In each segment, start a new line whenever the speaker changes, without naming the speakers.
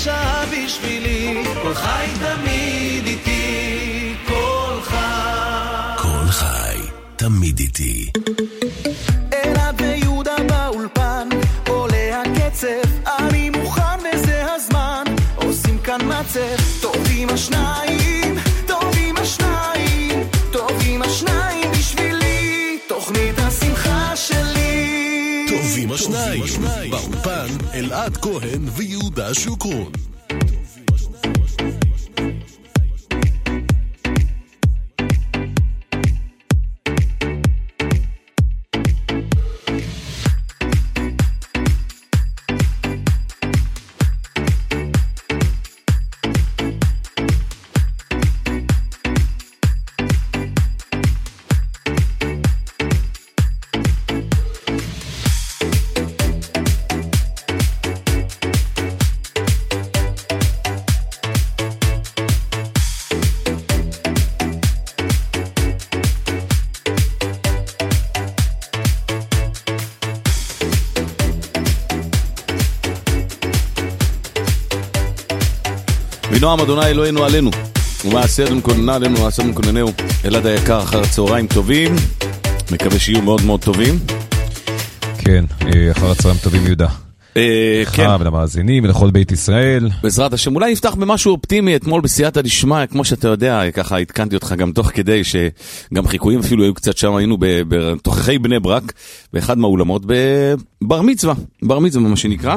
שעה בשבילי, כל חי תמיד איתי, כל חי.
כל חי תמיד איתי.
אלעד ויהודה באולפן, עולה הקצב, אני מוכן וזה הזמן, עושים כאן מצב, טובים השניים, טובים השניים, טובים השניים בשבילי, תוכנית השמחה שלי.
טובים השניים, באולפן אלעד כהן ויהודה שוקרון.
נועם אדוני אלוהינו עלינו ומעשה אדון כוננה עלינו ומעשה אדון כוננהו. אלעד היקר, אחר צהריים טובים, מקווה שיהיו מאוד מאוד טובים.
כן, אחר הצהריים טובים יהודה.
כן.
ולמאזינים, לכל בית ישראל.
בעזרת השם, אולי נפתח במשהו אופטימי. אתמול בסייעתא דשמיא, כמו שאתה יודע, ככה התקנתי אותך גם תוך כדי שגם חיקויים אפילו היו קצת שם, היינו בתוככי בני ברק, באחד מהאולמות, בבר מצווה, בר מצווה מה שנקרא,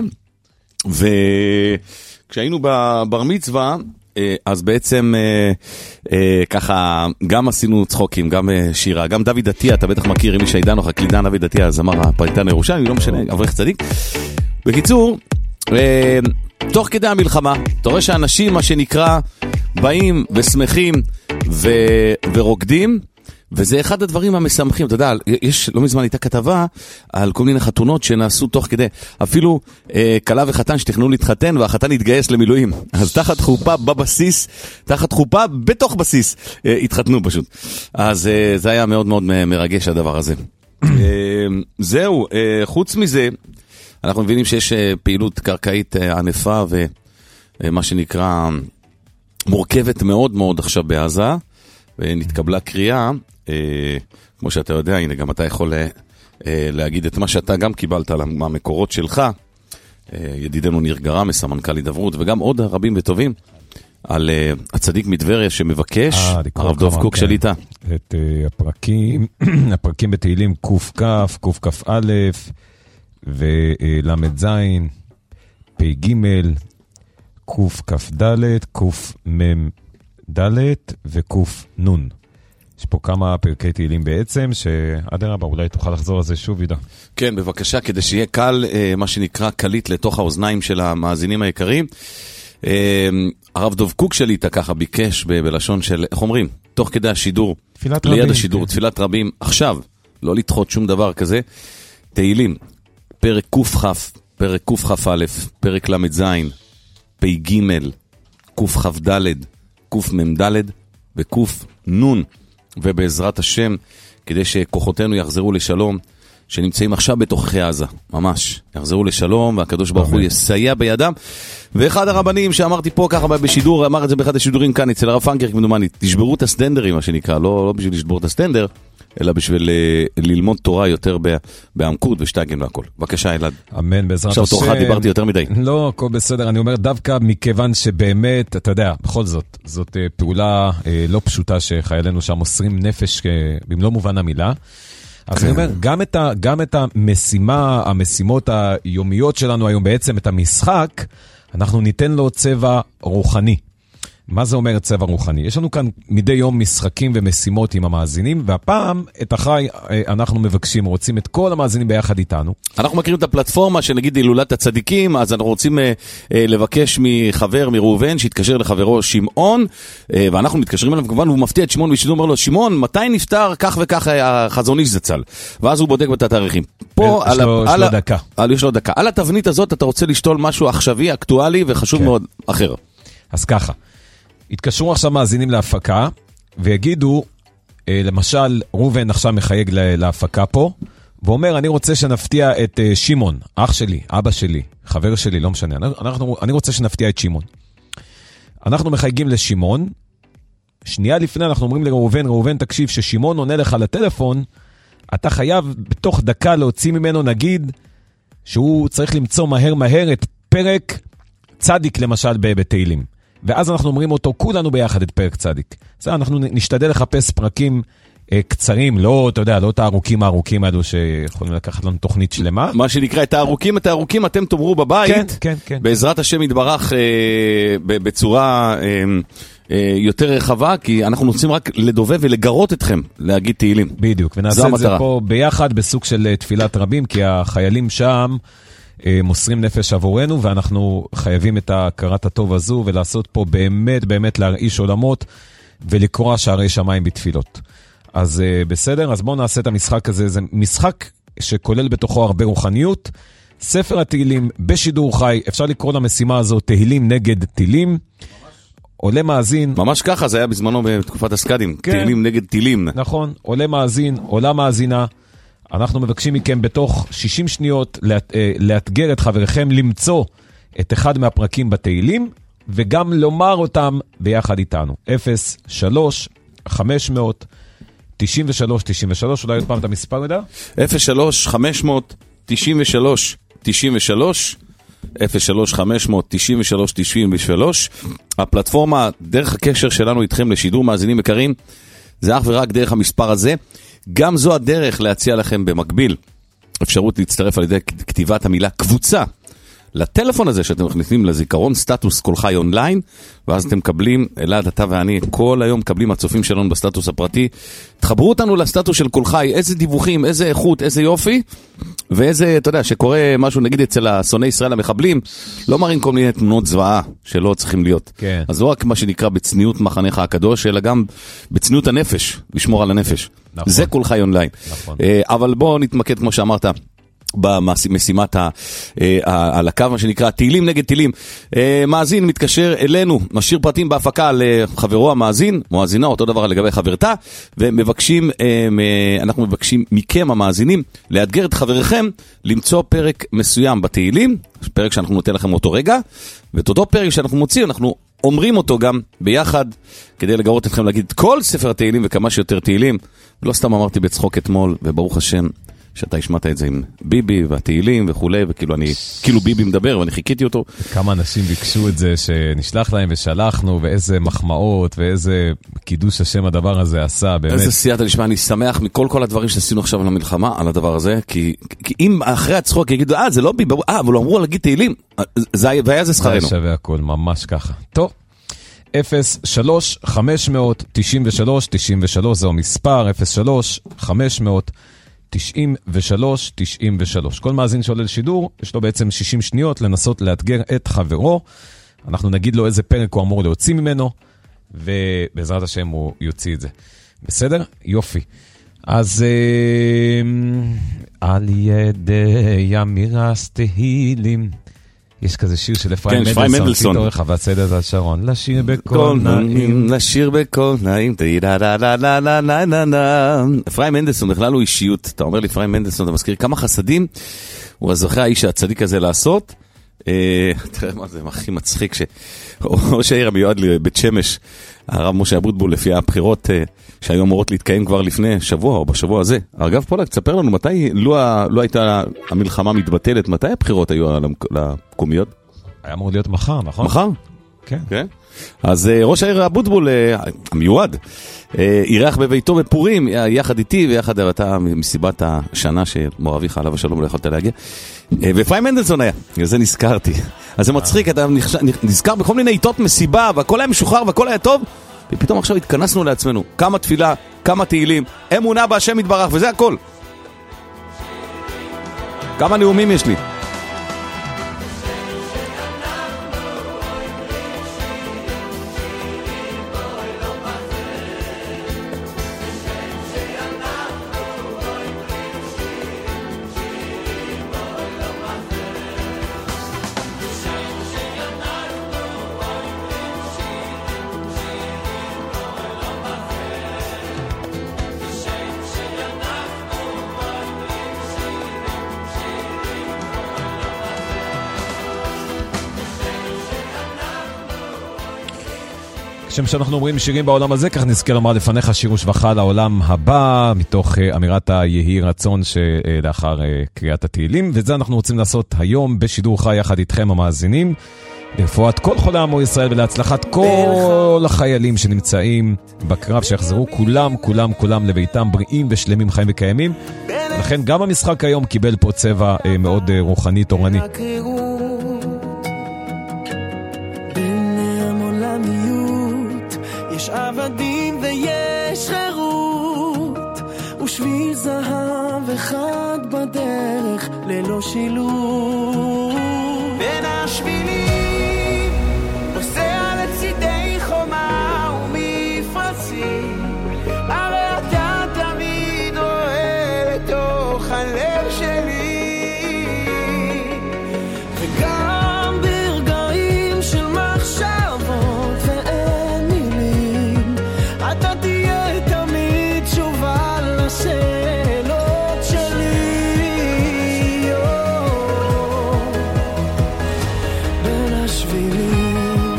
כשהיינו בבר מצווה, אז בעצם ככה גם עשינו צחוקים, גם שירה, גם דוד עטיה, אתה בטח מכיר, מי שהידן או חקלידן, דוד עטיה, זמר הפריטן הירושלמי, לא משנה, אברך צדיק. בקיצור, תוך כדי המלחמה, אתה רואה שאנשים, מה שנקרא, באים ושמחים ורוקדים, וזה אחד הדברים המשמחים. אתה יודע, יש לא מזמן הייתה כתבה על כל מיני חתונות שנעשו תוך כדי, אפילו קלה וחתן שתכננו להתחתן והחתן התגייס למילואים, אז תחת חופה בבסיס, תחת חופה בתוך בסיס התחתנו פשוט. אז זה היה מאוד מאוד מרגש הדבר הזה. זהו, חוץ מזה אנחנו מבינים שיש פעילות קרקעית ענפה ומה שנקרא מורכבת מאוד מאוד עכשיו בעזה, ונתקבלה קריאה, כמו שאתה יודע, הנה גם אתה יכול להגיד את מה שאתה גם קיבלת מהמקורות שלך, ידידנו ניר גרמס, המנכ"ל הידברות, וגם עוד רבים וטובים, על הצדיק מדבריה שמבקש, הרב דוב קוק שליטה.
את הפרקים בתהילים קוף א' ולמד זין, פי ג', קוף כף ד', קוף מ' ד' וקוף נון. יש פה כמה פרקי תהילים בעצם, שעד הרבה אולי תוכל לחזור על זה שוב, ידע.
כן, בבקשה, כדי שיהיה קל, מה שנקרא קליט לתוך האוזניים של המאזינים היקרים. הרב דוב קוק שליטה ככה ביקש בלשון של, איך אומרים? תוך כדי השידור, ליד השידור, תפילת רבים, עכשיו, לא לדחות שום דבר כזה, תהילים, פרק קוף כף, פרק קוף כף א', פרק למד זין, פי ג', קוף כף ד', קוף מ' ד' וקוף נון, ובעזרת השם, כדי שכוחותינו יחזרו לשלום, שנמצאים עכשיו בתוככי עזה, ממש, יחזרו לשלום, והקדוש ברוך הוא יסייע בידם. ואחד הרבנים שאמרתי פה ככה בשידור, אמר את זה באחד השידורים כאן, אצל הרב פנקר, כמדומני, תשברו את הסטנדרים, מה שנקרא, לא בשביל לשבור את הסטנדר, אלא בשביל ללמוד תורה יותר בעמקות ושטגן והכל. בבקשה, אלעד.
אמן, בעזרת השם.
עכשיו תורך דיברתי יותר מדי.
לא, הכל בסדר. אני אומר דווקא מכיוון שבאמת, אתה יודע, בכל זאת, זאת פעולה לא פשוטה שחיילינו שם מוסרים נפש במלוא מובן המילה. אז אני אומר, גם את המשימות היומיות שלנו היום, בעצם את המשחק, אנחנו ניתן לו צבע רוחני. מה זה אומר צבע רוחני? יש לנו כאן מדי יום משחקים ומשימות עם המאזינים, והפעם את החי אנחנו מבקשים, רוצים את כל המאזינים ביחד איתנו. אנחנו
מכירים את הפלטפורמה שנגיד הילולת הצדיקים, אז אנחנו רוצים לבקש מחבר, מראובן, שיתקשר לחברו שמעון, ואנחנו מתקשרים אליו כמובן, והוא מפתיע את שמעון ושידור, אומר לו, שמעון, מתי נפטר כך וכך החזון איש זצ"ל? ואז הוא בודק בתאריכים. פה יש לו דקה. על התבנית הזאת אתה רוצה לשתול משהו עכשווי, אקטואלי וחשוב מאוד אחר.
אז ככה. התקשרו עכשיו מאזינים להפקה, ויגידו, למשל, ראובן עכשיו מחייג להפקה פה, ואומר, אני רוצה שנפתיע את שמעון, אח שלי, אבא שלי, חבר שלי, לא משנה, אני רוצה שנפתיע את שמעון. אנחנו מחייגים לשמעון, שנייה לפני אנחנו אומרים לראובן, ראובן תקשיב, ששמעון עונה לך לטלפון, אתה חייב בתוך דקה להוציא ממנו, נגיד, שהוא צריך למצוא מהר את פרק צדיק למשל בתהילים. ואז אנחנו אומרים אותו, כולנו ביחד את פרק צדיק. אז אנחנו נשתדל לחפש פרקים קצרים, לא, אתה יודע, לא את הארוכים האלו שיכולים לקחת לנו תוכנית שלמה.
מה שנקרא, את הארוכים אתם תאמרו בבית.
כן.
בעזרת השם יתברך בצורה יותר רחבה, כי אנחנו רוצים רק לדובב ולגרות אתכם להגיד תהילים.
בדיוק, ונעשה את זה פה ביחד בסוג של תפילת רבים, כי החיילים שם מוסרים נפש עבורנו, ואנחנו חייבים את הכרת הטוב הזו, ולעשות פה באמת להרעיש עולמות, ולקרוא שערי שמיים בתפילות. אז בסדר, אז בואו נעשה את המשחק הזה, זה משחק שכולל בתוכו הרבה רוחניות, ספר התהילים בשידור חי, אפשר לקרוא למשימה הזו תהילים נגד תהילים, עולה מאזין.
ממש ככה, זה היה בזמנו בתקופת הסקדים, כן. תהילים נגד תהילים.
נכון, עולה מאזין, עולה מאזינה, אנחנו מבקשים מכם בתוך 60 שניות לאתגר את חבריכם למצוא את אחד מהפרקים בתהילים, וגם לומר אותם ביחד איתנו. 03-500-93-93, אולי עוד פעם את המספר יודע?
03-500-93-93, 03-500-93-93, הפלטפורמה, דרך הקשר שלנו איתכם לשידור מאזינים יקרים, זה אך ורק דרך המספר הזה. גם זו הדרך להציע לכם במקביל אפשרות להצטרף על ידי כתיבת המילה קבוצה לטלפון הזה שאתם מכניסים לזיכרון סטטוס כל חי אונליין, ואז אתם מקבלים, אלעד, אתה ואני, כל היום מקבלים הצופים שלנו בסטטוס הפרטי, תחברו אותנו לסטטוס של כל חי, איזה דיווחים, איזה איכות, איזה יופי, ואיזה, אתה יודע, שקורה משהו, נגיד אצל השונאי ישראל המחבלים, לא מראים כל מיני תמונות זוועה שלא צריכים להיות.
כן.
אז לא רק מה שנקרא בצניעות מחנך הקדוש, אלא גם בצניעות הנפש, לשמור על הנפש.
נכון.
זה כל חי אונליין.
נכון.
אבל בואו נתמקד, כמו שאמרת, במשימת על הקו, מה שנקרא תהילים נגד תהילים. מאזין מתקשר אלינו, משאיר פרטים בהפקה לחברו המאזין, מואזינה, אותו דבר לגבי חברתה, ומבקשים, אנחנו מבקשים מכם המאזינים, לאתגר את חבריכם, למצוא פרק מסוים בתהילים, פרק שאנחנו נותן לכם אותו רגע, ואת אותו פרק שאנחנו מוצאים, אנחנו אומרים אותו גם ביחד, כדי לגרות אתכם להגיד כל ספר התהילים וכמה שיותר תהילים. לא סתם אמרתי בצחוק אתמול, וברוך השם, שאתה השמעת את זה עם ביבי והתהילים וכולי, וכאילו ביבי מדבר ואני חיכיתי אותו.
כמה אנשים ביקשו את זה שנשלח להם ושלחנו, ואיזה מחמאות ואיזה קידוש השם הדבר הזה עשה, באמת. איזה
סייעתא דשמיא, אני שמח מכל הדברים שעשינו עכשיו על המלחמה, על הדבר הזה, כי אם אחרי הצחוק יגידו, זה לא ביבי, אבל לא אמרו להגיד תהילים, והיה זה שכרנו.
זה שווה הכל, ממש ככה. טוב. 03-500-93-93, זהו מספר, 03-500-93-93. כל מאזין שעולה לשידור, יש לו בעצם 60 שניות לנסות לאתגר את חברו. אנחנו נגיד לו איזה פרק הוא אמור להוציא ממנו, ובעזרת השם הוא יוציא את זה. בסדר? יופי. אז על ידי אמירס תהילים, יש כזה שיר של אפרים מנדלסון, פיתור חוות סדת על שרון, לשיר בכל נעים,
לשיר בכל נעים, אפרים מנדלסון בכלל הוא אישיות, אתה אומר לי אפרים מנדלסון, אתה מזכיר כמה חסדים, הוא הזוכה האיש הצדיק הזה לעשות, תראה מה זה הכי מצחיק, ראש העיר המיועד לבית שמש, הרב משה אבוטבול, לפי הבחירות שהיו אמורות להתקיים כבר לפני שבוע או בשבוע הזה. אגב פולק, תספר לנו מתי לא הייתה המלחמה מתבטלת, מתי הבחירות היו לקומיות?
היה אמור להיות מחר, נכון?
מחר?
כן.
כן. אז ראש העיר אבוטבול, המיועד, אירח בביתו בפורים, יחד איתי ויחד אתה מסיבת השנה שמור אביך עליו השלום לא יכולת להגיע. ואפרים מנדלסון היה, זה נזכרתי. אז זה מצחיק, אתה נזכר בכל מיני עיתות מסיבה, והכל היה משוחרר והכל היה טוב, ופתאום עכשיו התכנסנו לעצמנו, כמה תפילה, כמה תהילים, אמונה בהשם יתברך, וזה הכל. כמה נאומים יש לי.
כשם שאנחנו אומרים שירים בעולם הזה, כך נזכה לומר לפניך שיר ושבחה לעולם הבא, מתוך אמירת היהי רצון שלאחר קריאת התהילים, וזה אנחנו רוצים לעשות היום בשידור חי יחד איתכם המאזינים, לרפואת כל חולי עמו ישראל ולהצלחת כל החיילים שנמצאים בקרב, שיחזרו כולם לביתם בריאים ושלמים חיים וקיימים. לכן גם המשחק היום קיבל פה צבע מאוד רוחני תורני.
יש עבדים ויש חירות, ושביל זהב אחד בדרך ללא שילוב. בין השבילים פוסע לצידי חומה ומפרצים, הרי אתה תמיד רואה לתוך הלב שלי, וגם ברגעים של מחשבות ואין מילים, אתה תהיה תמיד תשובה לשאלות שלי. בין השבילים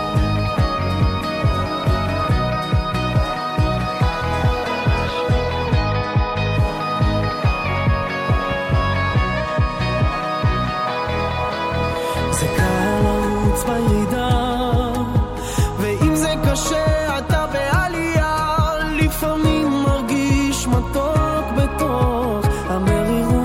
זה קל לרוץ בירידה, ואם זה קשה אתה בעלייה, לפעמים מרגיש מתוק בתוך המרירות.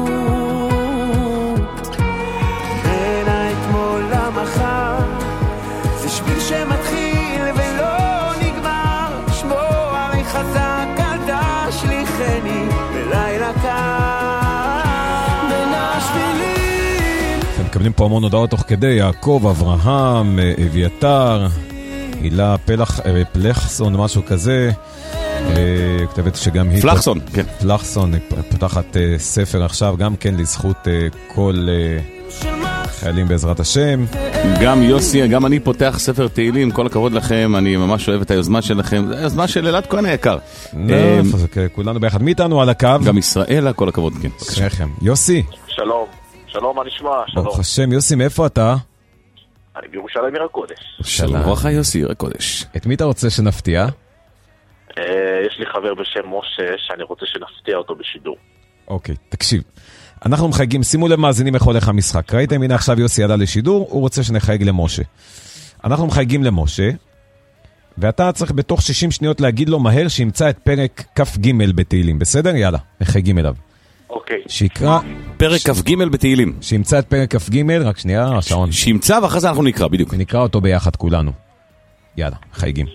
בין האתמול למחר זה שביל שמתחיל ולא נגמר, שמור עלי חזק אל תשליכני בלילה קר. בין השבילים
אתם מקבלים פה המון הודעות תוך כדי, יעקב, אברהם, אביתר, הילה פלחסון, משהו כזה. כתבת שגם היא...
פלחסון, כן.
פלחסון, פותחת ספר עכשיו, גם כן לזכות כל חיילים בעזרת השם.
גם יוסי, גם אני פותח ספר תהילים, כל הכבוד לכם, אני ממש אוהב את היוזמה שלכם, זה היוזמה של אלעד כהן היקר.
כולנו ביחד, מי איתנו על הקו?
גם ישראלה, כל הכבוד, כן.
שכם. יוסי.
שלום, שלום, מה נשמע? שלום.
ברוך השם, יוסי, מאיפה אתה?
אני בירושלים עיר הקודש.
שלום וברכה יוסי, עיר הקודש.
את מי אתה רוצה שנפתיע?
יש לי חבר בשם משה שאני רוצה שנפתיע אותו בשידור.
אוקיי, תקשיב. אנחנו מחייגים, שימו לב מאזינים איך הולך המשחק. ראיתם, הנה עכשיו יוסי ידע לשידור, הוא רוצה שנחייג למשה. אנחנו מחייגים למשה, ואתה צריך בתוך 60 שניות להגיד לו מהר שימצא את פרק כ"ג בתהילים, בסדר? יאללה, מחייגים אליו.
אוקיי.
שיקרא...
פרק כ"ג בתהילים.
שימצא את פרק כ"ג, רק שנייה, השעון.
שימצא ואחרי זה אנחנו נקרא, בדיוק.
ונקרא אותו ביחד כולנו. יאללה, מחייגים.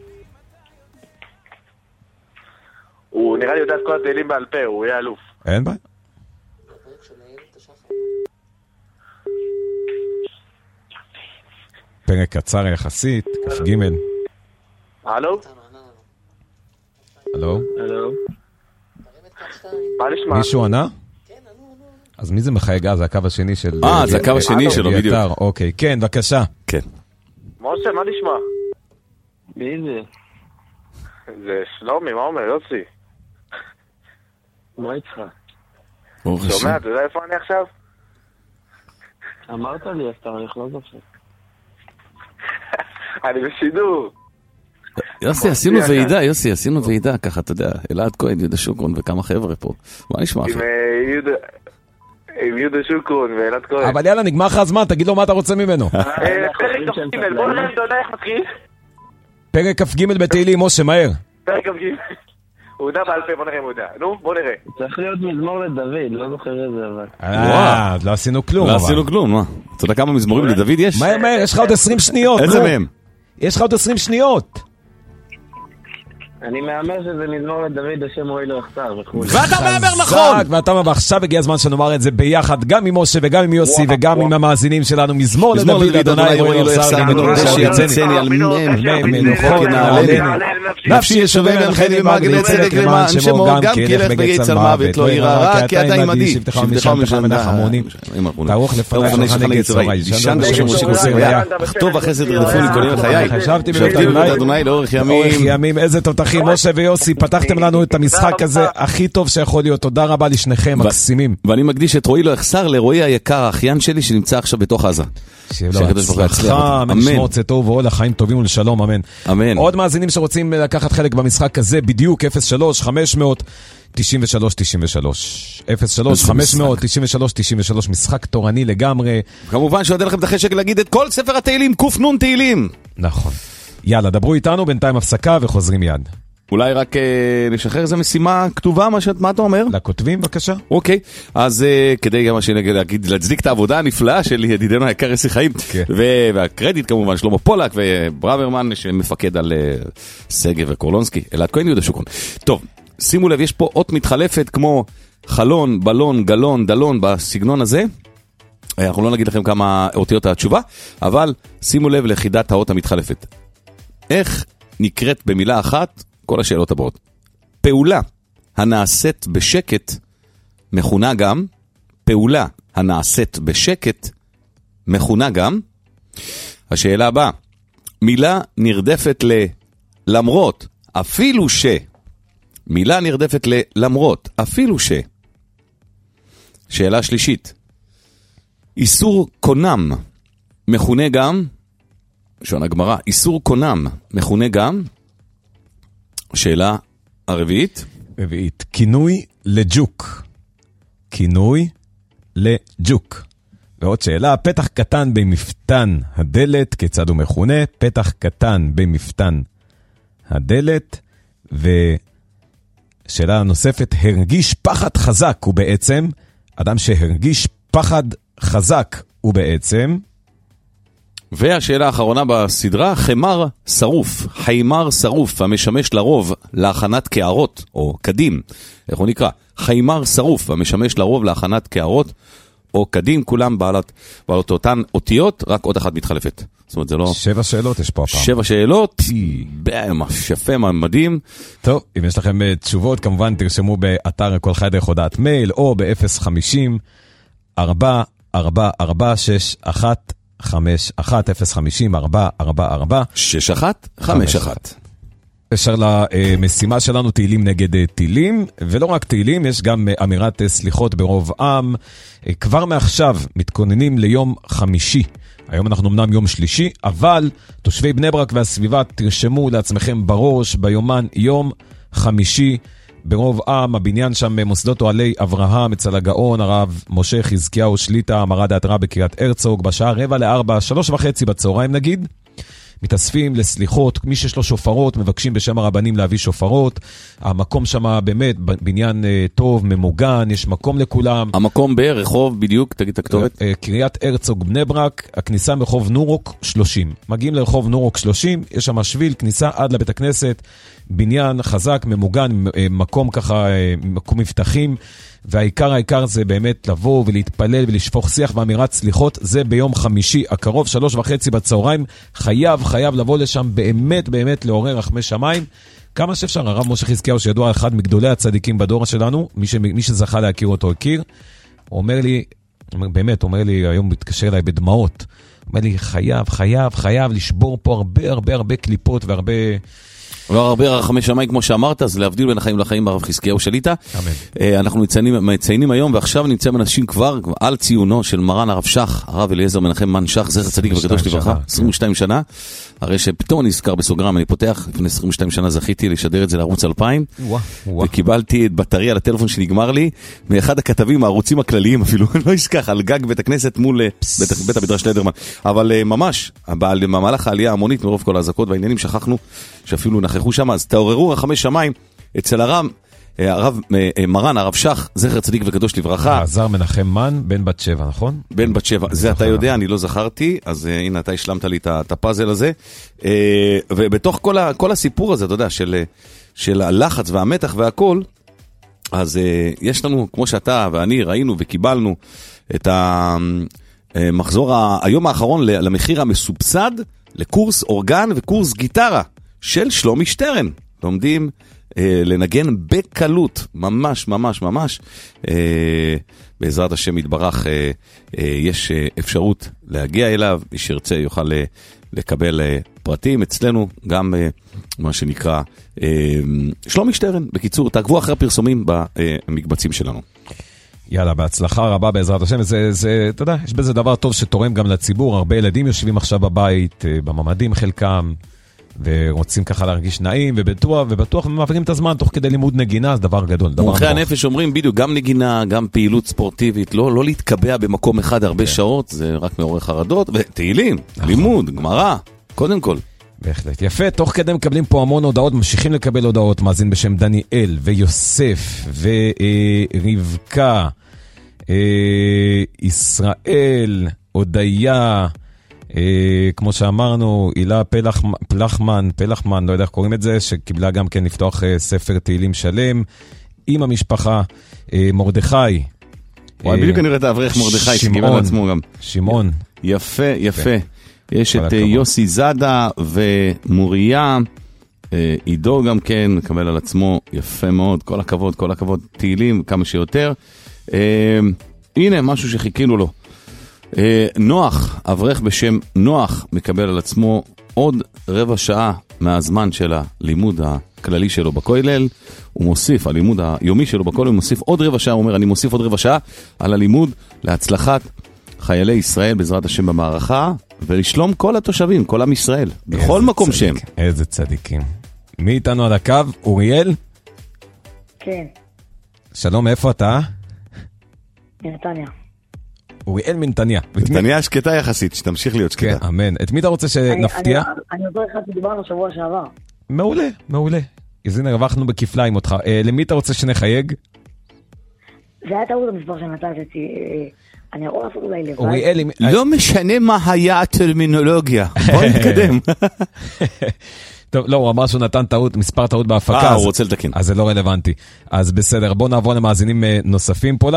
הוא נראה לי יודע את כל התהילים בעל פה, הוא יהיה אלוף.
אין בעיה. פרק קצר יחסית, כ"ג.
הלו?
הלו?
הלו? מה נשמע?
מישהו ענה? אז מי זה מחייג? זה הקו השני של...
זה הקו השני שלו, בדיוק.
אוקיי, כן, בבקשה.
כן.
משה, מה נשמע?
מי זה?
זה שלומי, מה אומר, יוסי?
מה איתך?
שומע, אתה יודע איפה אני עכשיו?
אמרת לי, אז אתה הולך לא זוכר.
אני בשידור.
יוסי, עשינו ועידה, ככה, אתה יודע, אלעד כהן, יהודה שוקרון וכמה חבר'ה פה. מה נשמע?
עם יהודה שוקרון ואלעד כהן.
אבל יאללה, נגמר לך הזמן, תגיד לו מה אתה רוצה ממנו.
פרק כ"ג, בוא נראה, אתה יודע איך מתחיל?
פרק כ"ג בתהילים, משה, מהר.
פרק כ"ג. הוא יודע בעל פה, בוא נראה אם הוא יודע. נו, בוא נראה.
צריך להיות מזמור לדוד, לא זוכר איזה אבל.
לא עשינו כלום.
לא עשינו כלום, מה? אתה יודע כמה מזמורים לדוד יש?
מהר, יש לך עוד 20 שניות.
איזה מהם?
יש לך עוד 20 שניות.
אני מאמר שזה מזמור לדוד, השם רואי לו יחסר וכו'.
ואתה מאמר נכון!
ואתה מאמר, עכשיו הגיע הזמן שנאמר את זה ביחד, גם עם משה וגם עם יוסי וגם עם המאזינים שלנו. מזמור לדוד, אדוני רואי לו יחסר,
שיצאני על מנוחו ינעלני. נפשי ישובני על חן ומגן לצדק למען שמו, גם כי ילך בגץ על מוות, לא ירא רע, כי אתה עמדי, שבטך ומשענתך מנחמוני. תערוך לפני שולחני צבאי, ישן בשם ושיקוסר היה, כתוב החסד רדפוני כל יום חיי, שבתי בבית אדוני לאורך ימים.
איזה טוב אחי, משה ויוסי, פתחתם לנו את המשחק הזה הכי טוב שיכול להיות. תודה רבה לשניכם, מקסימים.
ואני מקדיש את רועי לא יחסר לרועי היקר, האחיין שלי שנמצא עכשיו בתוך עזה.
שיהיה לו הצלחה, משמור צאתו ועול לחיים טובים ולשלום, אמן.
אמן.
עוד מאזינים שרוצים לקחת חלק במשחק הזה, בדיוק 03-500-93-93. 03-500-93-93, משחק תורני לגמרי.
כמובן שעוד לכם את החשק להגיד את כל ספר התהילים, קוף נון תהילים.
נכון. יאללה, דברו איתנו, בינתיים הפסקה וחוזרים יד.
אולי רק נשחרר איזו משימה כתובה, מה אתה אומר?
לכותבים, בבקשה.
אוקיי, אז כדי גם להגיד, להצדיק את העבודה הנפלאה של ידידנו היקר יוסי חיים, והקרדיט כמובן, שלמה פולק וברוורמן, שמפקד על סגב וקורלונסקי, אלעד כהן יהודה שוקרון. טוב, שימו לב, יש פה אות מתחלפת כמו חלון, בלון, גלון, דלון, בסגנון הזה. אנחנו לא נגיד לכם כמה אותיות התשובה, אבל שימו לב ליחידת האות המתחלפת. איך נקראת במילה אחת כל השאלות הבאות? פעולה הנעשית בשקט מכונה גם, פעולה הנעשית בשקט מכונה גם. השאלה הבאה, מילה נרדפת למרות, אפילו ש. מילה נרדפת למרות, אפילו ש. שאלה שלישית, איסור קונם מכונה גם, שון הגמרא, איסור קונם מכונה גם. שאלה הרביעית.
רביעית, כינוי לג'וק. כינוי לג'וק. ועוד שאלה, פתח קטן במפתן הדלת, כיצד הוא מכונה? פתח קטן במפתן הדלת. ושאלה נוספת, הרגיש פחד חזק הוא בעצם, אדם שהרגיש פחד חזק הוא בעצם.
והשאלה האחרונה בסדרה, חמר שרוף, חיימר שרוף, המשמש לרוב להכנת קערות, או קדים, איך הוא נקרא? חיימר שרוף, המשמש לרוב להכנת קערות, או קדים, כולם בעלות אותן אותיות, רק עוד אחת מתחלפת. זאת אומרת, זה לא...
7 שאלות יש פה הפעם.
7 שאלות, יפה, מדהים.
טוב, אם יש לכם תשובות, כמובן תרשמו באתר כל חי דרך הודעת מייל, או ב-050-444-6151,
050-444-6151.
אפשר למשימה שלנו תהילים נגד תהילים, ולא רק תהילים, יש גם אמירת סליחות ברוב עם. כבר מעכשיו מתכוננים ליום חמישי. היום אנחנו אמנם יום שלישי, אבל תושבי בני ברק והסביבה תרשמו לעצמכם בראש ביומן יום חמישי ברוב עם. הבניין שם מוסדות אוהלי אברהם אצל הגאון הרב משה חזקיהו שליטה, מרד ההתראה בקריית הרצוג, בשעה 3:45, 3:30 בצהריים נגיד. מתאספים לסליחות, מי שיש לו שופרות, מבקשים בשם הרבנים להביא שופרות. המקום שם באמת בניין טוב, ממוגן, יש מקום לכולם.
המקום ברחוב, בדיוק, תגיד את הכתובת.
קריית הרצוג בני ברק, הכניסה מרחוב נורוק 30. מגיעים לרחוב נורוק 30, יש שם שביל, כניסה עד לבית הכנסת, בניין חזק, ממוגן, מקום ככה, מקום מבטחים. והעיקר זה באמת לבוא ולהתפלל ולשפוך שיח ואמירת סליחות. זה ביום חמישי הקרוב, 3:30 בצהריים. חייב לבוא לשם באמת לעורר רחמי שמיים כמה שאפשר. הרב משה חזקיהו שידוע אחד מגדולי הצדיקים בדור שלנו, מי שזכה להכיר אותו הכיר, הוא אומר לי היום מתקשר אליי בדמעות, אומר לי חייב לשבור פה הרבה קליפות והרבה
רחמי שמיים, כמו שאמרת, אז להבדיל בין החיים לחיים הרב חזקיהו שליטה. אנחנו מציינים היום, ועכשיו נמצאים אנשים כבר על ציונו של מרן הרב שך, הרב אליעזר מנחם מן שך, זכר צדיק וקדוש לברכה, 22 שנה. הרי שפתאום נזכר בסוגרם, אני פותח, לפני 22 שנה זכיתי לשדר את זה לערוץ 2000, וקיבלתי את בטריה לטלפון שנגמר לי, מאחד הכתבים, הערוצים הכלליים אפילו, לא אשכח, על גג בית הכנסת מול בית המדרש לדרמן. אבל ממש, במהלך העלייה המונית, מרוב כל ההזקות והעניינים, שכחנו שאפילו נכחו שם, אז תעוררו רחמי שמיים אצל הרב מרן, הרב שך, זכר צדיק וקדוש לברכה.
עזר מנחם מן, בן בת 7, נכון?
בן בת 7, זה אתה יודע, אני לא זכרתי, אז הנה אתה השלמת לי את הפאזל הזה. ובתוך כל הסיפור הזה, אתה יודע, של הלחץ והמתח והכל, אז יש לנו, כמו שאתה ואני ראינו וקיבלנו, את המחזור, היום האחרון למחיר המסובסד, לקורס אורגן וקורס גיטרה של שלומי שטרן. לומדים לנגן בקלות, ממש. בעזרת השם יתברך, יש אפשרות להגיע אליו, מי שירצה יוכל לקבל הפרטים, אצלנו גם מה שנקרא שלומי שטרן. בקיצור, תעקבו אחרי הפרסומים במקבצים שלנו.
יאללה, בהצלחה רבה בעזרת השם. אתה יודע, יש בזה דבר טוב שתורם גם לציבור. הרבה ילדים יושבים עכשיו בבית, בממדים חלקם, ורוצים ככה להרגיש נעים ובטוח ומעבירים את הזמן תוך כדי לימוד נגינה, זה דבר גדול.
מומחי הנפש אומרים בדיוק, גם נגינה, גם פעילות ספורטיבית, לא להתקבע במקום אחד הרבה שעות, זה רק מעורר חרדות, ותהילים, לימוד, גמרא, קודם כל.
בהחלט, יפה, תוך כדי מקבלים פה המון הודעות, ממשיכים לקבל הודעות, מאזין בשם דניאל ויוסף ורבקה, ישראל, הודיה, כמו שאמרנו, הילה פלחמן, לא יודע איך קוראים את זה, שקיבלה גם כן לפתוח ספר תהילים שלם, עם המשפחה, מרדכי.
וואי, בדיוק אני רואה את האברך מרדכי, שקיבל לעצמו גם.
שמעון.
יפה. יש את יוסי זדה ומוריה, עידו גם כן, מקבל על עצמו, יפה מאוד, כל הכבוד, תהילים, כמה שיותר. הנה, משהו שחיכינו לו. נוח, אברך בשם נוח, מקבל על עצמו עוד רבע שעה מהזמן של הלימוד הכללי שלו בכולל, הוא מוסיף, הלימוד היומי שלו בכולל, הוא מוסיף עוד רבע שעה, הוא אומר, אני מוסיף עוד רבע שעה על הלימוד להצלחת חיילי ישראל בעזרת השם במערכה, ולשלום כל התושבים, כל עם ישראל, בכל מקום שם.
איזה צדיקים. מי איתנו על הקו? אוריאל?
כן.
שלום, איפה אתה?
מנתניה.
אוריאל מנתניה.
מנתניה שקטה יחסית, שתמשיך להיות שקטה.
כן, אמן. את מי אתה רוצה שנפתיע?
אני אותו אחד שדיברנו שבוע שעבר.
מעולה. אז הנה, הרווחנו בכפליים אותך. למי אתה רוצה שנחייג?
זה היה טעות המספר שנתתי. אני יכול לעשות אולי לבד.
אוריאל,
לא משנה מה היה הטרמינולוגיה. בוא נתקדם.
טוב, לא, הוא אמר שהוא נתן מספר טעות בהפקה.
הוא רוצה לתקן.
אז זה לא רלוונטי. אז בסדר, בואו נעבור למאזינים נוספים פה,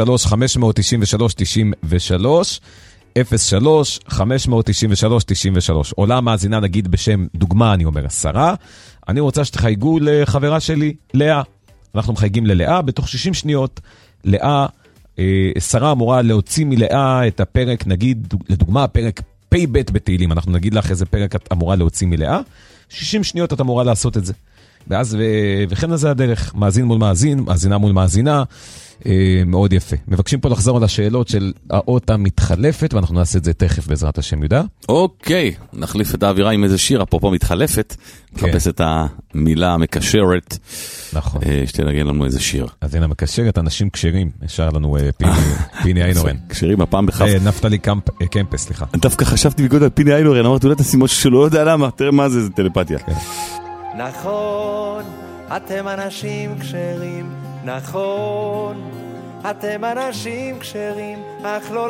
03-593-93, 03-593-93. עולה מאזינה, נגיד בשם דוגמה, אני אומר, שרה. אני רוצה שתחייגו לחברה שלי, לאה. אנחנו מחייגים ללאה, בתוך 60 שניות, לאה, שרה אמורה להוציא מלאה את הפרק, נגיד, לדוגמה, הפרק פ"ב בתהילים, אנחנו נגיד לך איזה פרק את אמורה להוציא מלאה, 60 שניות את אמורה לעשות את זה. ואז, וכן לזה הדרך, מאזין מול מאזין, מאזינה מול מאזינה, מאוד יפה. מבקשים פה לחזור על השאלות של האות המתחלפת, ואנחנו נעשה את זה תכף בעזרת השם, יהודה.
אוקיי, נחליף את האווירה עם איזה שיר, אפרופו מתחלפת, נחפש את המילה המקשרת.
נכון.
שתנגן לנו איזה שיר.
אז הנה, מקשרת, אנשים קשרים, ישר לנו פיני איינורן.
קשרים, הפעם בכף.
נפתלי קמפס, סליחה.
דווקא חשבתי בגודל על פיני איינורן, אמרתי, אולי תשימו שלא יודע למה, תראה מה זה טלפתיה.
נכון, אתם אנשים קשרים, נכון, אתם אנשים קשרים, אך לא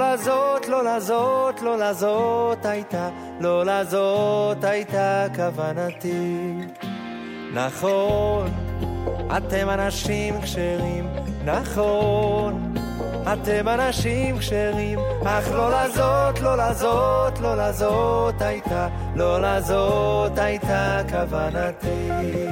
לזאת הייתה כוונתי. נכון, אתם אנשים קשרים, נכון, אתם אנשים קשרים, אך לא לזאת הייתה כוונתי.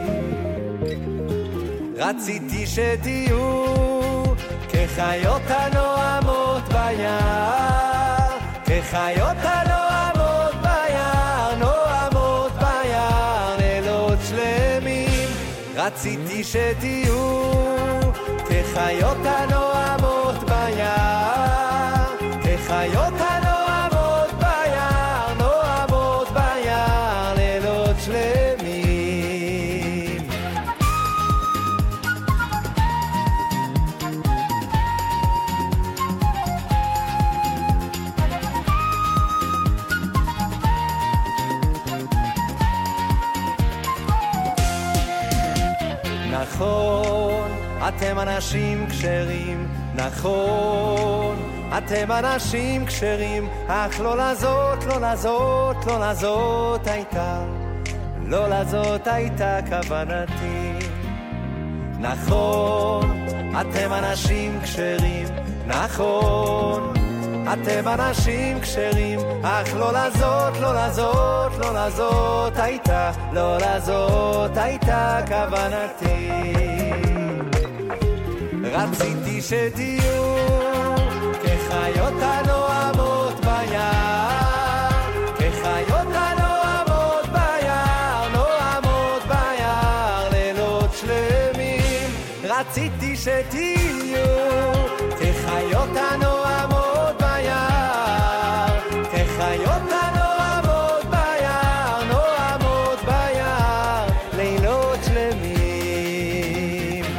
רציתי שתהיו כחיות הנועמות ביער, כחיות הנועמות ביער, נועמות ביער, לילות שלמים. רציתי שתהיו כחיות הנועמות ביער, כחיות הנועמות ביער, נועמות ביער, לילות שלמים. נכון, אתם אנשים קשרים, נכון, אתם אנשים קשרים, אך לא לזאת הייתה כוונתי. נכון, אתם אנשים קשרים, נכון, אתם אנשים קשרים, אך לא לזאת הייתה כוונתי. רציתי שתהיו כחיות הנועמות ביער, כחיות הנועמות ביער. רציתי שתהיו כחיות הנועמות ביער, כחיות הנועמות ביער, נועמות ביער, לילות שלמים.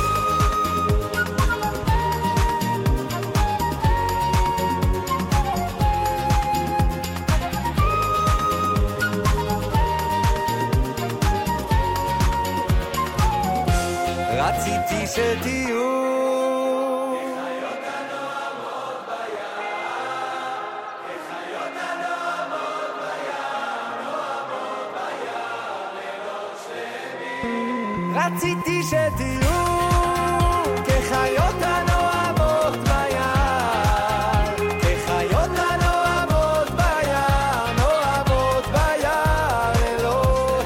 רציתי שתהיו כחיות הנועמות ביער, כחיות הנועמות ביער, נועמות ביער, לילות שלמים. רציתי שתהיו כחיות הנועמות ביער, כחיות הנועמות ביער, נועמות ביער, לילות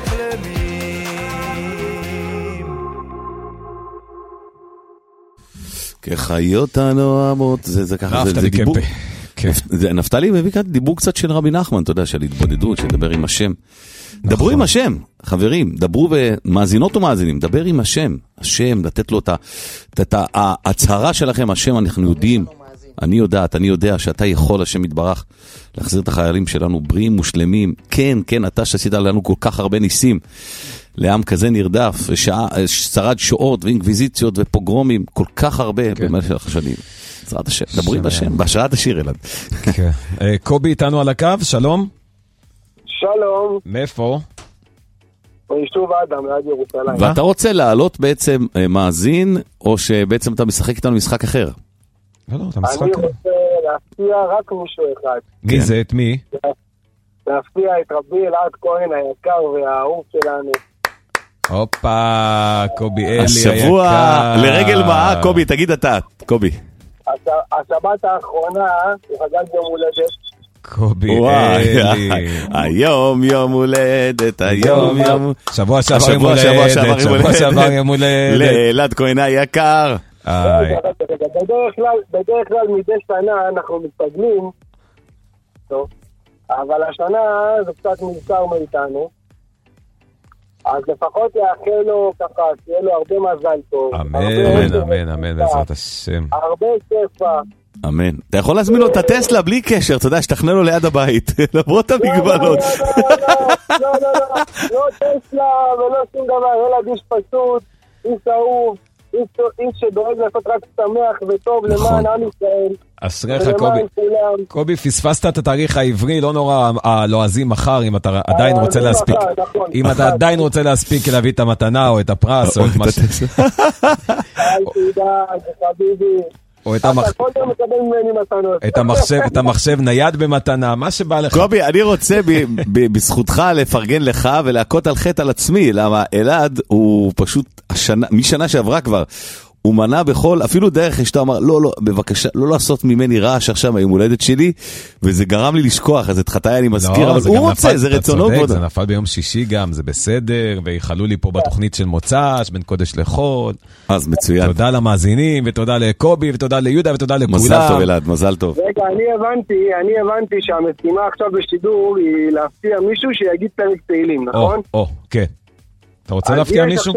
שלמים.
כחיות הנועמות, זה ככה, זה דיבור. נפתלי מביא כאן דיבור קצת של רבי נחמן, אתה יודע, של התבודדות, שדבר עם השם. דברו עם השם, חברים, דברו ומאזינות ומאזינים, דבר עם השם, השם, לתת לו את ההצהרה שלכם, השם, אנחנו יודעים, אני יודע שאתה יכול, השם יתברך, להחזיר את החיילים שלנו בריאים ושלמים, כן, אתה שעשית לנו כל כך הרבה ניסים, לעם כזה נרדף, שרד שואות ואינקוויזיציות ופוגרומים, כל כך הרבה במשך השנים. בעזרת השם, דברו עם השם, בהשראת השיר אלעד.
קובי איתנו על הקו, שלום.
שלום.
מאיפה?
ביישוב אדם, ליד ירושלים.
ואתה רוצה לעלות בעצם מאזין, או שבעצם אתה משחק איתנו משחק אחר?
לא, אתה משחק.
אני רוצה להפתיע רק מישהו אחד.
מי זה? את מי?
להפתיע את רבי אלעד כהן היקר והאהוב שלנו.
הופה, קובי אלי היקר.
השבוע לרגל מה, קובי, תגיד אתה, קובי.
השבת האחרונה, הוא חגג יום הולדת.
קובי אלי.
היום יום הולדת, היום יום...
שבוע שעבר יום הולדת.
לאלעד כהן היקר.
בדרך כלל מדי שנה אנחנו מתפגלים, אבל השנה זה קצת נזכר מאיתנו, אז לפחות יאחל לו ככה, שיהיה לו הרבה מזל טוב.
אמן, בעזרת השם.
הרבה שפע.
אמן. אתה יכול להזמין לו את הטסלה בלי קשר, אתה יודע, שתכנן לו ליד הבית, למרות המגבלות.
לא טסלה ולא שום דבר, אלא איש פשוט, איש אהוב, איש שדואג לעשות רק שמח וטוב למען עם ישראל.
אשריך קובי. קובי, פספסת את התאריך העברי, לא נורא הלועזי מחר, אם אתה עדיין רוצה להספיק. אם אתה עדיין רוצה להספיק להביא את המתנה או את הפרס או את מה ש... או את המחשב נייד במתנה, מה שבא לך.
קובי, אני רוצה בזכותך לפרגן לך ולהכות על חטא על עצמי, למה אלעד הוא פשוט משנה שעברה כבר, הוא מנע בכל, אפילו דרך אשתו אמר, לא, בבקשה, לא לעשות ממני רעש עכשיו היום הולדת שלי, וזה גרם לי לשכוח, אז את חטאי אני מזכיר, אבל הוא רוצה, זה רצונו.
זה נפל ביום שישי גם, זה בסדר, ויחלו לי פה בתוכנית של מוצ"ש, בין קודש לחול.
אז מצוין.
תודה למאזינים, ותודה לקובי, ותודה ליהודה, ותודה לכולם.
מזל טוב אלעד, מזל טוב.
רגע, אני הבנתי שהמשימה עכשיו בשידור היא להפתיע מישהו שיגיד פרק תהילים, נכון?
כן. אתה רוצה להפתיע מישהו?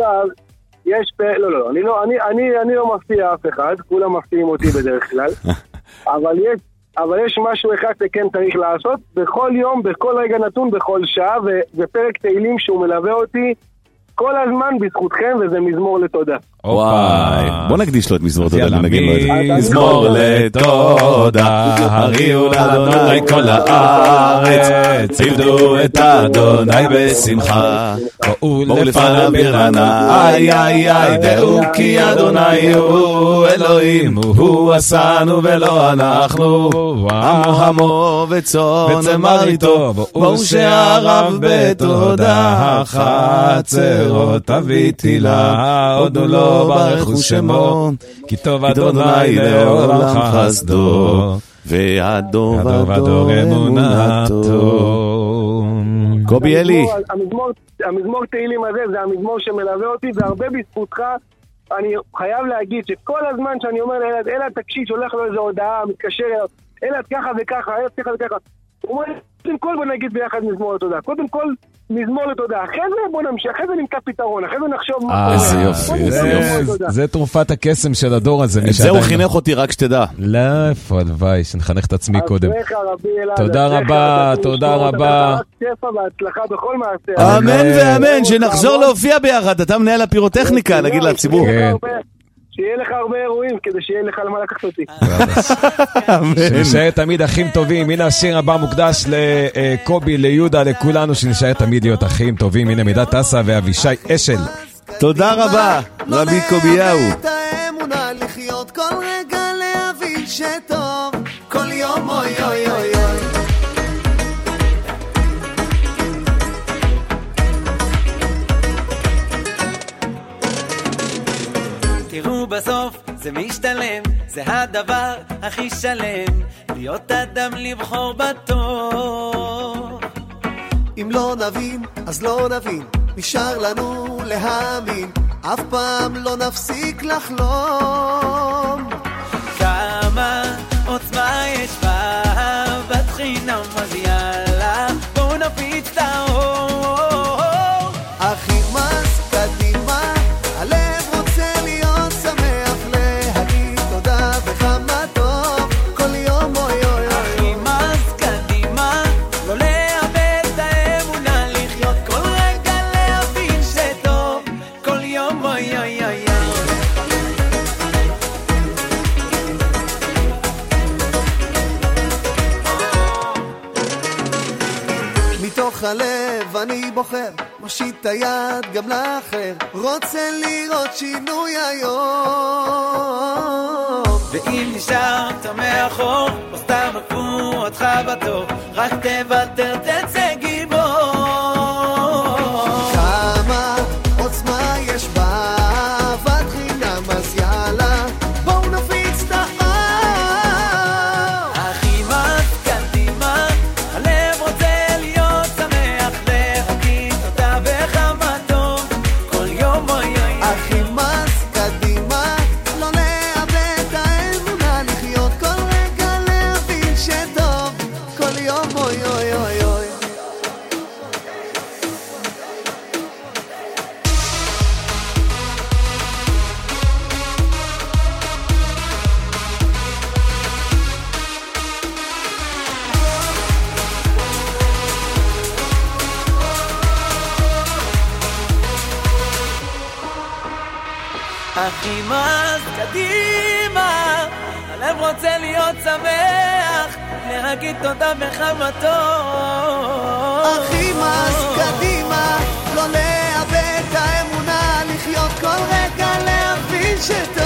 אני לא מפתיע אף אחד, כולם מפתיעים אותי בדרך כלל, אבל יש משהו אחד שכן צריך לעשות, בכל יום, בכל רגע נתון, בכל שעה, ופרק תהילים שהוא מלווה אותי כל הזמן בזכותכם, וזה מזמור לתודה.
וואי, בוא נקדיש לו את מזמור תודה, ננגן לו את זה.
מזמור לתודה, הריעו לאדוני כל הארץ, צילדו את אדוני בשמחה, בואו לפניו ברננה, איי, דעו כי אדוני הוא אלוהים, הוא עשנו ולא אנחנו, עמו וצאן מרעיתו, בואו שערב בתודה, חצרות תביא תהילה, הודו לו ברכו שמו, כי טוב אדוני לעולם חסדו, ועדו ודור אמונתו.
קובי אלי.
המזמור תהילים הזה זה המזמור שמלווה אותי, והרבה בזכותך. אני חייב להגיד שכל הזמן שאני אומר לאלעד, אלעד תקשיב, שולח לו איזו הודעה, מתקשר אליו, אלעד ככה וככה, אלעד ככה וככה. הוא אומר, קודם כל בוא נגיד ביחד מזמור התודה. קודם כל מזמור לתודה. אחרי זה בוא נמשיך, אחרי זה נמצא פתרון, אחרי זה נחשוב מה
איזה יופי, איזה יופי.
זה תרופת הקסם של הדור הזה.
את זה הוא חינך אותי, רק שתדע.
לא, איפה הלוואי, שנחנך את עצמי קודם. תודה
רבה,
רבה, תודה רבה.
שפע והצלחה בכל מעשה.
אמן ואמן, שנחזור להופיע ביחד, אתה מנהל הפירוטכניקה, נגיד לציבור.
שיהיה לך הרבה אירועים, כדי שיהיה לך למה לקחת אותי.
שנשאר תמיד אחים טובים. הנה השיר הבא מוקדש לקובי, ליהודה, לכולנו, שנשאר תמיד להיות אחים טובים. הנה מידת טסה ואבישי אשל.
תודה רבה, רבי קוביהו.
את האמונה לחיות כל רגע להבין שטוב, כל יום אוי אוי אוי אוי.
תראו בסוף זה משתלם, זה הדבר הכי שלם, להיות אדם לבחור בטוב.
אם לא נבין, אז לא נבין, נשאר לנו להאמין, אף פעם לא נפסיק לחלום.
כמה עוצמה יש באהבת חינם, אז יאללה בואו נפיץ את האור.
אחי מס קדימה, הלב רוצה להיות שמח, להגיד תודה וכמה טוב, כל יום אוי אוי אוי.
אחי מס קדימה, לא לאבד את האמונה, לחיות כל רגע להבין שטוב, כל יום אוי אוי אוי.
מתוך הלב אני בוחר, מושיט את היד גם לאחר, רוצה לראות שינוי היום.
ואם נשארת מאחור, או סתם עקפו אותך בתור, רק תוותר תצא גיבור.
כמה עוצמה יש באהבת חינם, אז יאללה בואו נפיץ את האור.
אחי מס קדימה, הלב רוצה להיות שמח, להגיד תודה וכמה טוב, כל יום אוי אוי.
אחי מס קדימה, לא לאבד את האמונה, לחיות כל רגע להבין שטוב, כל יום אוי אוי אוי אוי.
אחי מס קדימה, הלב רוצה להיות שמח, להגיד תודה וכמה טוב.
אחי מס קדימה, לא לאבד את האמונה, לחיות כל רגע להבין שטוב.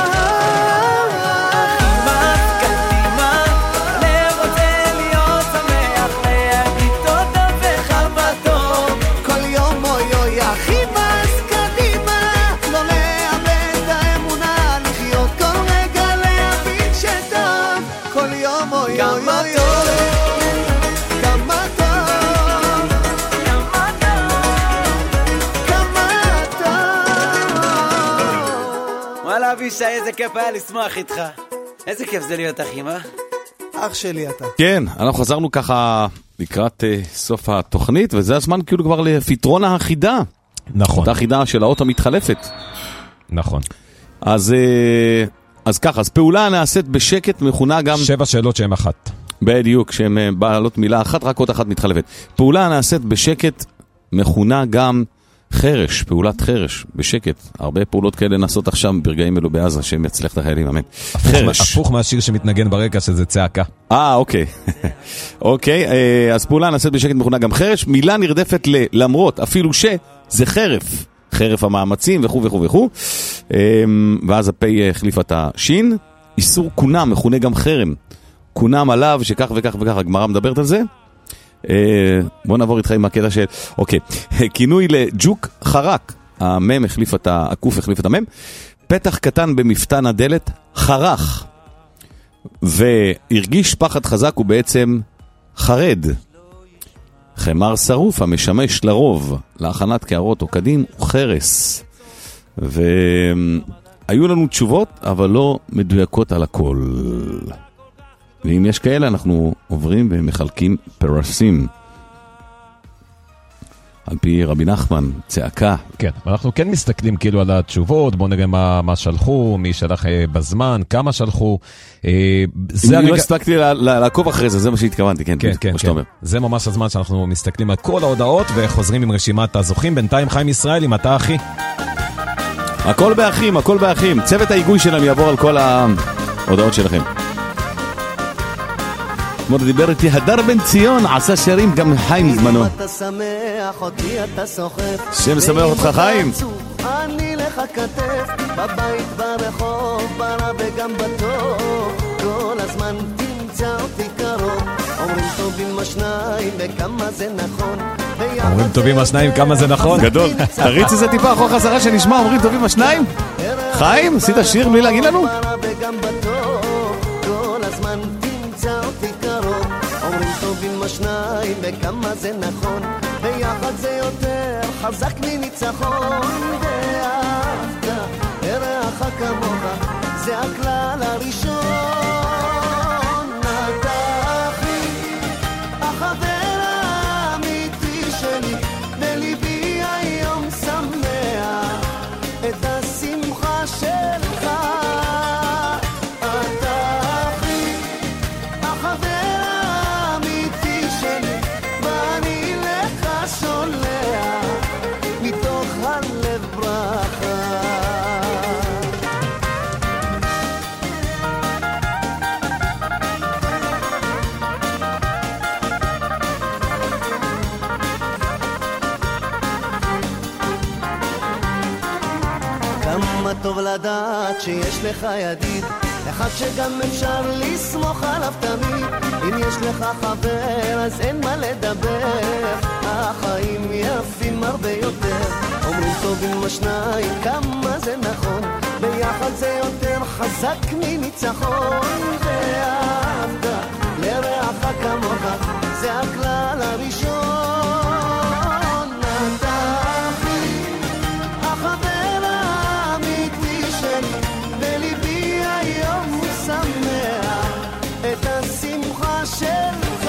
אחי מס קדימה, הלב רוצה להיות שמח, להגיד תודה וכמה טוב,
כל יום אוי אוי. אחי מס קדימה, לא לאבד את האמונה, לחיות כל רגע להבין שטוב, כל יום אוי אוי
כמה
אוי
טוב,
כמה טוב,
כמה טוב.
כמה טוב.
וואלה אבישי, איזה כיף היה לשמוח איתך. איזה כיף זה להיות אחים, אה?
אח שלי אתה.
כן, אנחנו חזרנו ככה לקראת סוף התוכנית, וזה הזמן כאילו כבר לפתרון האחידה.
נכון,
אותה אחידה של האות המתחלפת.
נכון.
אז ככה, אז פעולה נעשית בשקט מכונה גם...
7 שאלות שהן אחת.
בדיוק, שהן בעלות מילה אחת, רק אות אחת מתחלפת. פעולה נעשית בשקט מכונה גם חרש, פעולת חרש, בשקט. הרבה פעולות כאלה נעשות עכשיו ברגעים אלו בעזה, שהם יצליח את החיילים, אמן. חרש.
הפוך מהשיר שמתנגן ברקע, שזה צעקה.
אוקיי. אוקיי, אז פעולה נעשית בשקט מכונה גם חרש, מילה נרדפת למרות, אפילו שזה חרף. חרף המאמצים וכו' וכו' וכו'. ואז הפי החליפה את השין. איסור קונם, מכונה גם חרם. קונם עליו שכך וכך וכך, הגמרא מדברת על זה. בוא נעבור איתך עם הקטע של... אוקיי. כינוי לג'וק חרק. המם החליף את העקוף, החליף את המם. פתח קטן במפתן הדלת, חרך. והרגיש פחד חזק הוא בעצם חרד. חמר שרוף המשמש לרוב להכנת קערות או קדים הוא חרס. והיו לנו תשובות אבל לא מדויקות על הכל. ואם יש כאלה אנחנו עוברים ומחלקים פרסים. על פי רבי נחמן, צעקה.
כן, אנחנו כן מסתכלים כאילו על התשובות, בואו נראה מה שלחו, מי שלח בזמן, כמה שלחו.
לא הסתכלתי לעקוב אחרי זה, זה מה שהתכוונתי, כן, כמו שאתה אומר.
זה ממש הזמן שאנחנו מסתכלים על כל ההודעות וחוזרים עם רשימת הזוכים. בינתיים חיים ישראלי, אתה אחי?
הכל באחים, הכל באחים. צוות ההיגוי שלהם יעבור על כל ההודעות שלכם. כמו דיבר איתי, הדר בן ציון עשה שירים גם חיים זמנו. שם שמח אותך חיים.
אני לך כתף, בבית, ברחוב, ברע וגם בטוב, כל הזמן תמצא אותי קרוב. אומרים טובים השניים וכמה זה נכון.
אומרים טובים השניים כמה זה נכון.
גדול. תריץ איזה טיפה אחור חזרה שנשמע, אומרים טובים השניים. חיים, עשית שיר בלי להגיד לנו?
וגם בטוב, כל הזמן תמצא אותי קרוב. אומרים טובים השניים וכמה זה נכון. ביחד זה יותר חזק מניצחון. ואהבת לרעך כמוך, זה הכלל הראשון. אתה אחי, החבר האמיתי שלי, בליבי היום שמח את השמחה שלך. אתה אחי, החבר האמיתי שלי, ואני לך שולח מתוך הלב ברכה. כמה טוב לדעת שיש לך ידיד, אחד שגם אפשר לסמוך עליו תמיד. אם יש לך חבר אז אין מה לדבר, החיים יפים הרבה יותר. אומרים טובים השניים כמה זה נכון, ביחד זה יותר חזק מניצחון. ואהבת לרעך כמוך, זה הכלל הראשון. אתה אחי, החבר האמיתי שלי, בליבי היום שמח את השמחה שלך.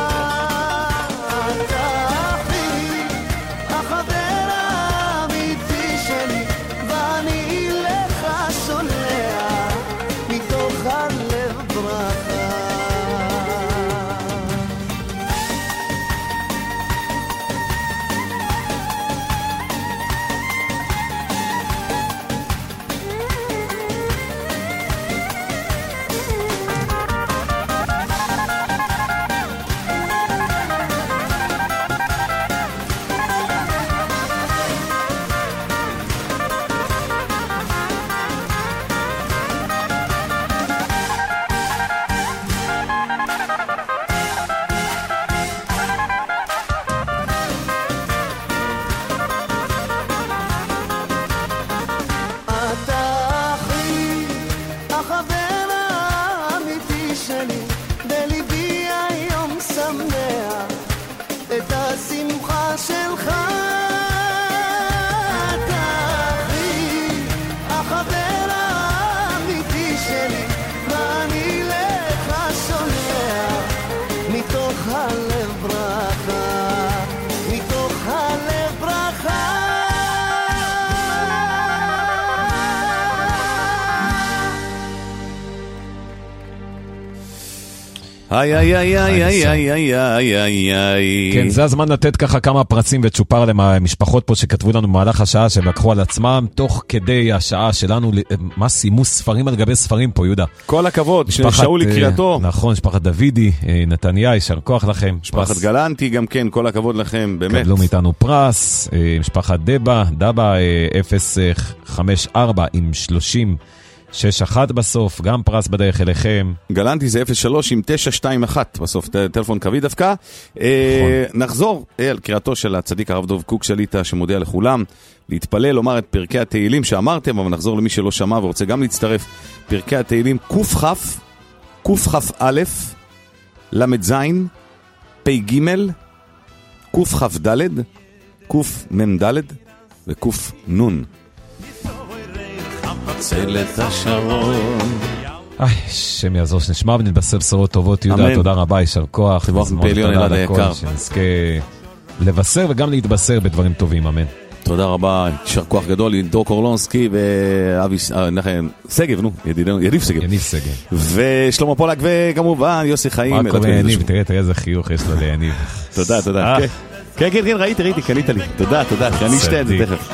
אתה אחי, החבר האמיתי שלי, ואני לך שולח מתוך הלב ברכה.
כן, זה הזמן לתת ככה כמה פרצים וצ'ופר למשפחות פה שכתבו לנו במהלך השעה שהם לקחו על עצמם תוך כדי השעה שלנו, מה סיימו ספרים על גבי ספרים פה, יהודה.
כל הכבוד, שאולי קריאתו.
נכון, משפחת דוידי, נתניה, יישר כוח לכם.
משפחת גלנטי גם כן, כל הכבוד לכם, באמת.
קבלו מאיתנו פרס, משפחת דבה 054 עם 3061 בסוף, גם פרס בדרך אליכם.
גלנטי זה 03 עם 921 בסוף, טלפון קווי דווקא. נחזור על קריאתו של הצדיק הרב דוב קוק שליטה, שמודיע לכולם להתפלל, לומר את פרקי התהילים שאמרתם, אבל נחזור למי שלא שמע ורוצה גם להצטרף. פרקי התהילים קכ"א, למ"ז, פ"ג, קכ"ד, קמ"ד וקנ"ן. צלת השרון.
שם יעזור שנשמע ונתבשר בשורות טובות, יהודה, תודה רבה, יישר כוח.
חיבוך מפעליון אלעד היקר.
שנזכה לבשר וגם להתבשר בדברים טובים, אמן.
תודה רבה, יישר כוח גדול, דור קורלונסקי ואבי סגב, יניב סגב.
יניב סגב.
ושלמה פולק וכמובן יוסי חיים.
מה קורה יניב? תראה איזה חיוך יש לו ליניב.
תודה, תודה. כן, ראיתי, קלית לי. תודה, אני אשתה את זה תכף.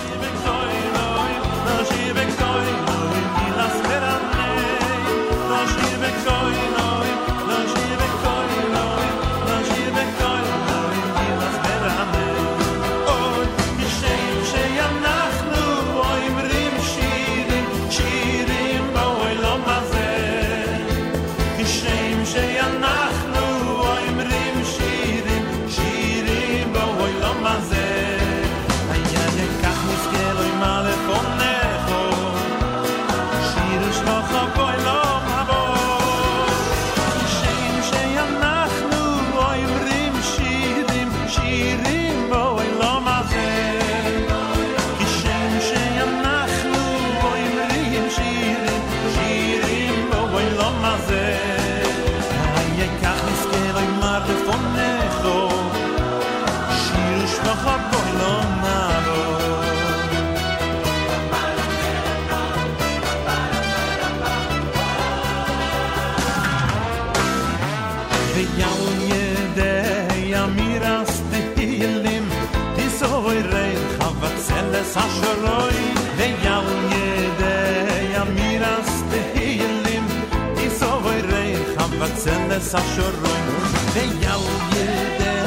Sashoron, they yell,